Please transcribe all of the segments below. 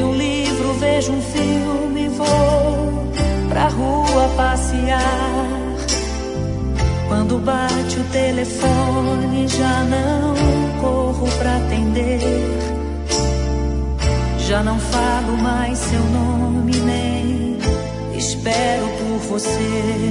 um livro, vejo um filme, vou pra rua passear. Quando bate o telefone, já não corro pra atender. Já não falo mais seu nome, nem espero por você.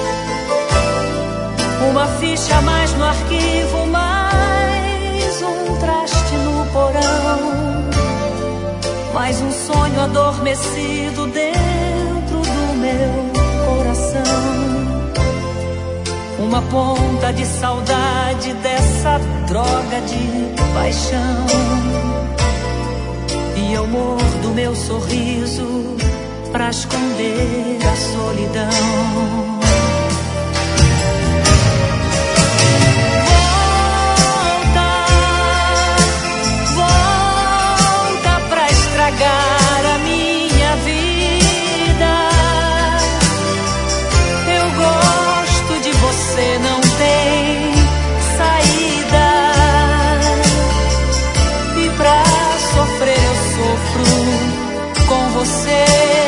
Uma ficha a mais no arquivo, mais um traste no porão, mais um sonho adormecido dentro do meu coração. Uma ponta de saudade dessa droga de paixão. E eu mordo meu sorriso pra esconder a solidão. Volta pra estragar a minha vida. Eu gosto de você, não tem saída. E pra sofrer eu sofro com você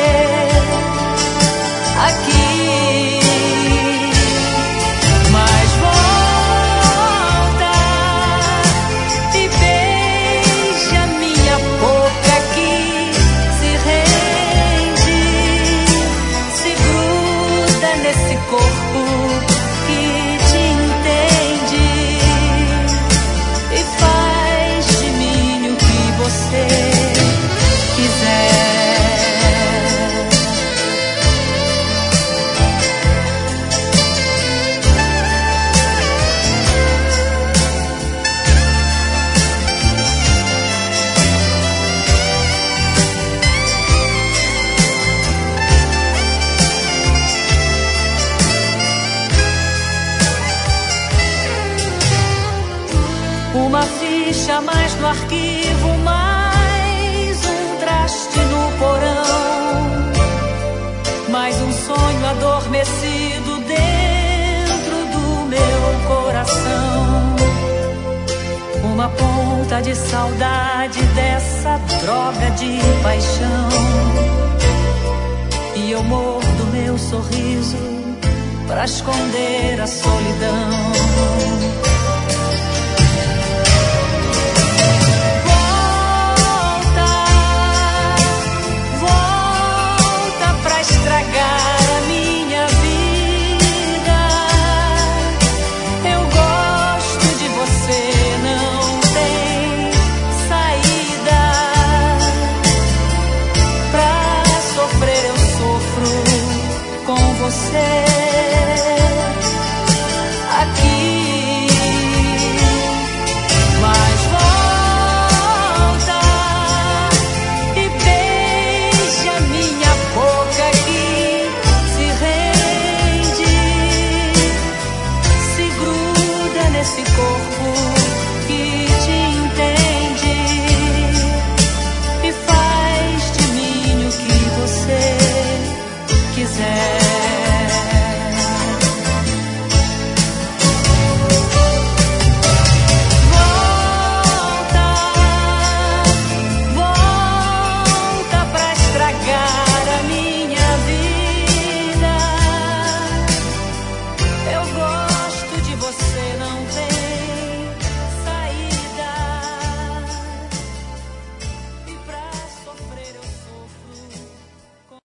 aqui. Mas volta e beija minha boca que se rende, se gruda nesse corpo que te entende e faz de mim o que você quiser. Uma ficha a mais no arquivo, mais um traste no porão, mais um sonho adormecido dentro do meu coração. Uma ponta de saudade dessa droga de paixão. E eu mordo meu sorriso pra esconder a solidão.